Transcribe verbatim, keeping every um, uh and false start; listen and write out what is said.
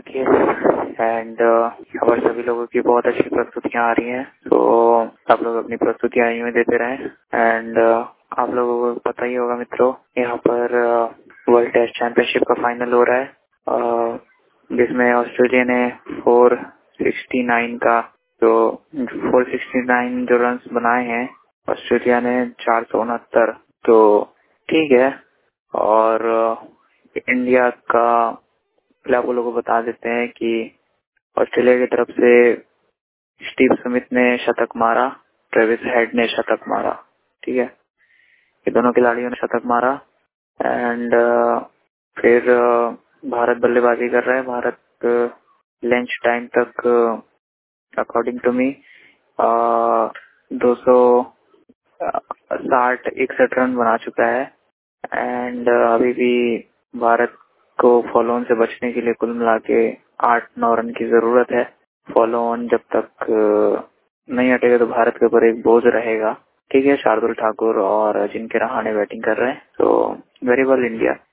खेल एंड हमारे सभी लोगों की बहुत अच्छी प्रस्तुतियां आ रही हैं। तो आप लोग अपनी प्रस्तुतियां यूं ही देते रहें एंड आप लोगों को पता ही होगा मित्रों, यहाँ पर वर्ल्ड टेस्ट चैंपियनशिप का फाइनल हो रहा है, uh, जिसमें ऑस्ट्रेलिया ने फोर सिक्सटी नाइन का जो फोर सिक्सटी नाइन जो रन बनाए हैं, ऑस्ट्रेलिया ने चार सौ उनहत्तर। तो ठीक है। और इंडिया का आप लोगों को बता देते हैं कि ऑस्ट्रेलिया की तरफ से स्टीव स्मिथ ने शतक मारा, ट्रेविस हेड ने शतक मारा। ठीक है, ये दोनों खिलाड़ियों ने शतक मारा एंड uh, फिर uh, भारत बल्लेबाजी कर रहा है। भारत लंच टाइम तक अकॉर्डिंग टू मी दो सौ साठ इकसठ रन बना चुका है एंड uh, अभी भी भारत को फॉलो ऑन से बचने के लिए कुल मिला के आठ नौ रन की जरूरत है। फॉलो ऑन जब तक uh, नहीं हटेगा तो भारत के ऊपर एक बोझ रहेगा। ठीक है, शार्दुल ठाकुर और अजिंक्य रहाणे बैटिंग कर रहे हैं। तो वेरी वेल इंडिया।